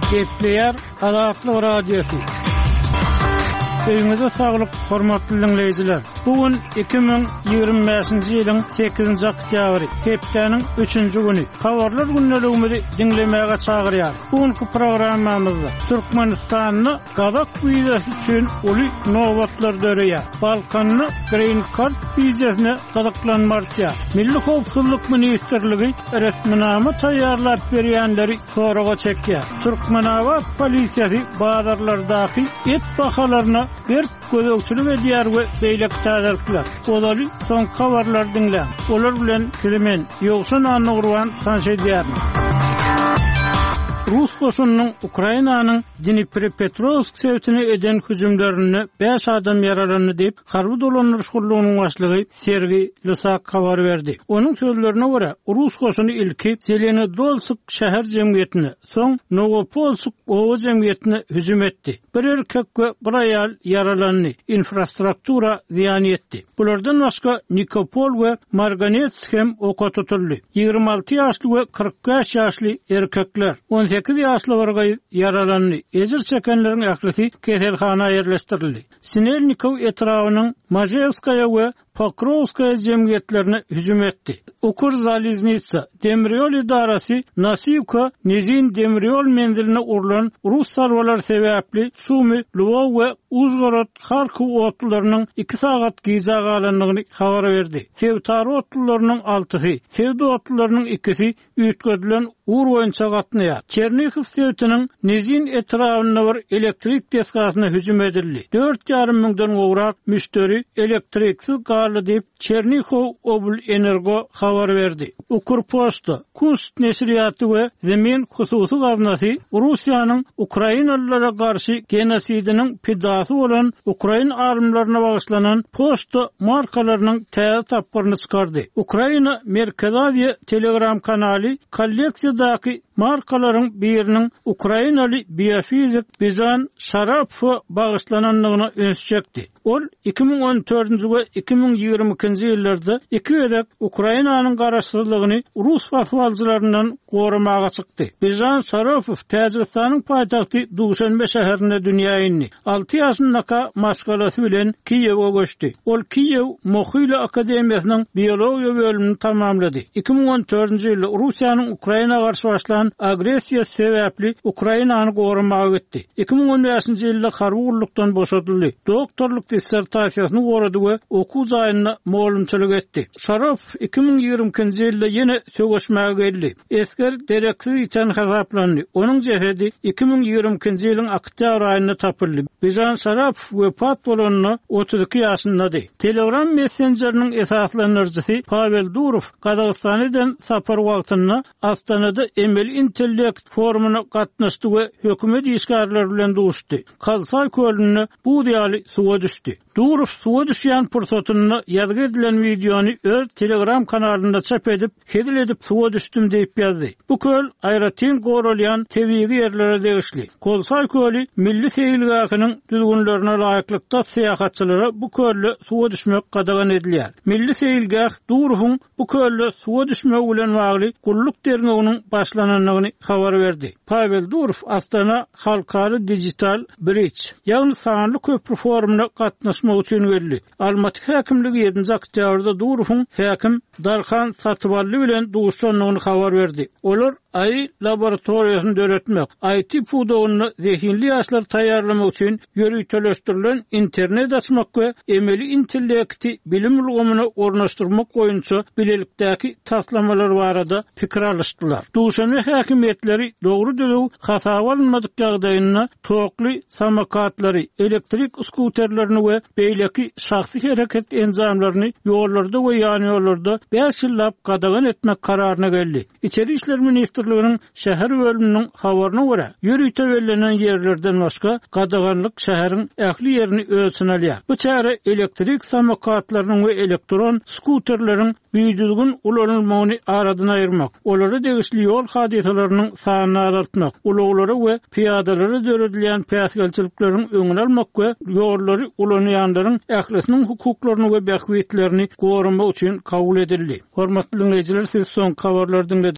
Gepleyer Azatlyk Radiosu. Öýüňizde saglyk, hormatly dinleýijiler. Bugün 2025-nji ýylyň 8-nji oktýabry, hepdeniň 3-nji güni. Habarlar günneligimizi dinlemäge çagyrýar. Bugünkü programmamyzda Türkmenistanyny gazak wizesi üçin uly nowatlar döreýär. Balkanyny Green Card wizesine gazaklanmartýar. Milli Howpsuzlyk Ministrligi resminama taýýarlap berýänleri soraga çekýär. Türkmenawa polisiýasy bazarlardaky et bahalaryna bir gözökçülük edýär we beýlek täzirlikler. Olary soň habarlar dinlän. Olar bilen kelimen ýoksa nany gurban tanış edýär. Rus koşunyň Ukrainanyň Dnipropetrovsk şäherine eden hüjümlerini 5 adam yaralandy diýip harby dolanýarlygynyň başlygy Sergey Lysak habar berdi. Onuň sözlerine görä, Rus koşuny ilki Zelenodolsk şäher jemgyýetine, soň Novopolsk owa jemgyýetine hüjüm etdi. Bir erkek we bir aýal yaralandy, infrastruktura ziýan etdi. Bulardan başga Nikopol we Marganets hem oka tutuldy. 26 ýaşly we 45 ýaşly erkekler 18 ýaşly bargay yaralandy. Ejir çekenleriň ählisi keselhana ýerleşdirildi. Sinelnikov etrawynyň Majevskaya we Pokrovskaya jemgyýetlerine hüjüm etdi. Ukrzaliznitsa demiryol idarasy Nasivka Nizin demiryol menziline urulan Rus sarwalar sebäpli Sumy, Lvov we Uzhgorod, Kharkiv otlarynyň 2 sagat gizaga alanlygyny habar berdi. Sevtary otlarynyň 6-sy, Sevda otlarynyň 2-si üýtgedilen ur boýunça gatnaýar. Chernihiv sevtiniň Nizin etrawyna bir elektrik deskasyna hüjüm edildi. 4,5 miňden gowrak müşteri elektriksiz galy diýip Chernihov Obl Energo habar berdi. Ukrpochta, Kunst nesriýaty we Zemin hususy gaznasy Russiýanyň Ukrainalylara garşy genosidiniň pidasy bolan Ukraina armylaryna bagyşlanan poçta markalarynyň täze tapgyryny çykardy. Ukraina Merkez Aziýa Telegram kanaly kolleksiýadaky markalaryň biriniň Ukrainaly biofizik Bizan Şarapow bagyşlananlygyna öňe çekdi. Ol 2014-nji we 2022-nji ýyllarda iki edek Ukrainanyň garaşsyzlygyny Rus faswalçylaryndan goramaga çykdy. Bizan Şarapow Täjikistanyň paýtagty Duşanbe şäherinde dünýä indi. 6 ýaşyndaky maşgalasy bilen Kiýewge göçdi. Ol Kiýew Mohyly akademiýasynyň biologiýa bölümini tamamlady. 2014-nji ýylda Russiýanyň Ukraina garşy başlanan agresiýa sebäpli Ukrainany goramaga gitdi. 2015-nji ýylda harby gurlukdan boşadyldy. Doktorluk dissertasiýasyny gorady we okuw jaýyna molumçylyk etdi. Şarapow 2022-nji ýylda ýene söwüşmäge geldi. Esker dereksiz ýeten hasaplandy. Onuň jesedi 2022-nji ýylyň oktýabr aýynda tapyldy. Bizan Şarapow wepat bolanyny 32 ýaşyndady. Telegram messengeriniň esaslanyrjysy Pavel Durov Kazakstanydan sapar wagtyna Astanada emeli intellekt forumuna gatnaşdy we hökümet işgärleri bilen duşdy. Kalsay kölüne bu diýaly suwa düşdi. Durov suwa düşýän pursatyny ýazgy edilen videony öz Telegram kanalynda çap edip, "Hedil edip suwa düşdüm" diýip ýazdy. Bu köl aýratyn goralýan tebigi ýerlere degişli. Kolsay köli milli seýilgäkiniň düzgünlerine laýyklykda seýahatçylara bu kölle suwa düşmek gadagan edilýär. Milli seýilgäk Durowyň bu kölle suwa düşmek bilen bagly gulluk derneğiniň başlananlygyny habar berdi. Pavel Durov Astana Halkary Digital Bridge ýagny sanly köprü forumuna gatnaşmak üçin geldi. Almaty häkimligi 7-nji oktýabrda Durowyň häkim Darhan Satybally bilen duşanlygyny habar berdi. Olar ay laboratoriýasyny döretmek, IT pudogyny zehinli ýaşlar taýýarlamak üçin ýörüýteleşdirilen internet açmak we emeli intellekti bilim ulgamyny ornaşdyrmak boýunça bilelikdäki taslamalar barada pikir alışdylar. Duşanly häkimetleri dogry düzüg hasaba alınmadyk ýagdaýyna tokly samakatlary, elektrik skuterlerini we beýleki şahsy hereket enzamlaryny ýollarda we ýany ýollarda 5 ýyllap gadagan etmek kararyna geldi. İçeri işler ministrliginiň şäher bölüminiň habaryna görä, ýörüýte bellenen ýerlerden başga gadaganlyk şäheriň ähli ýerini ölçün alýar. Bu çäre elektrik samokatlarynyň we elektron skuterleriň büýüdügün ulanylmagyny aradan aýyrmak, olary degişli ýol hadisalarynyň sanyny azaltmak, ulaglara we piýadalary döredilýän päsgelçilikleriň öňüne almak we ýollary ulanýanlaryň ählisiniň hukuklaryny we bähwitlerini goramak üçin kabul edildi. Hormatly dinleýijiler, siz soň habarlardan